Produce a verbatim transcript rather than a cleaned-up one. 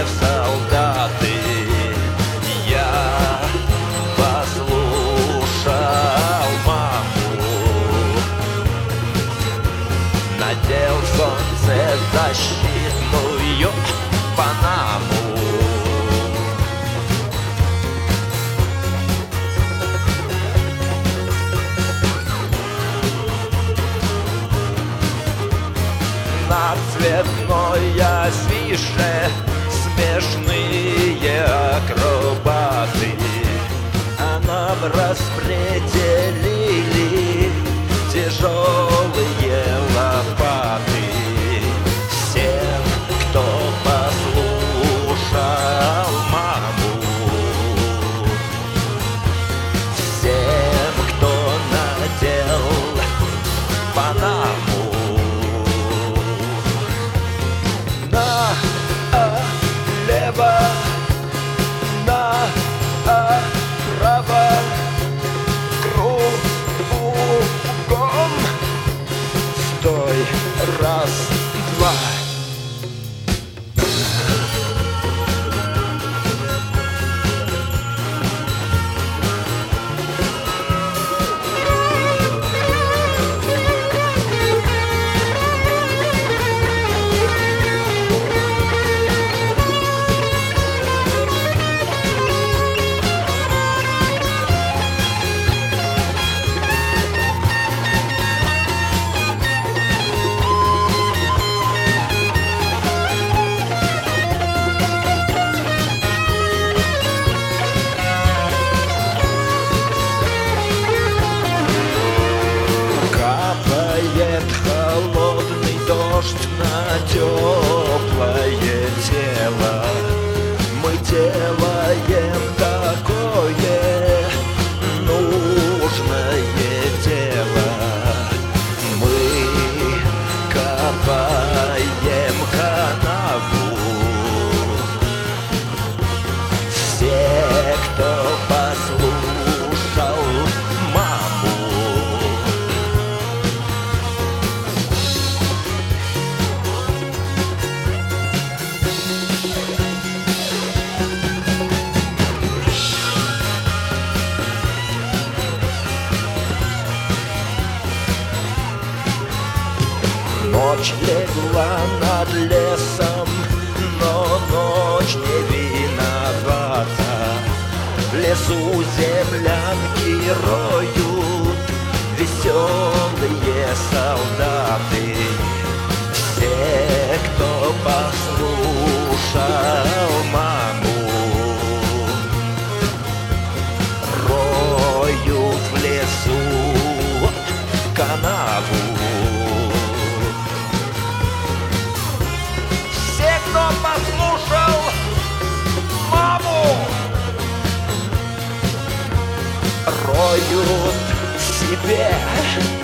в солдаты. Я послушал маму, надел солнцезащитную панаму. На цветной афише смешные акробаты, а нам распределили тяжелые лопаты. Всем, кто послушал маму, всем, кто надел панаму, налево, направо, кругом. Стой, раз, два. Холодный дождь на теплое тело. Мы делаем такое нужное дело. Мы копаем канаву. Все, кто послушал маму, ночь легла над лесом, но ночь не виновата. В лесу землянки роют веселые солдаты. Все, кто послушал маму, роют в лесу канаву. Кто послушал маму, роют себе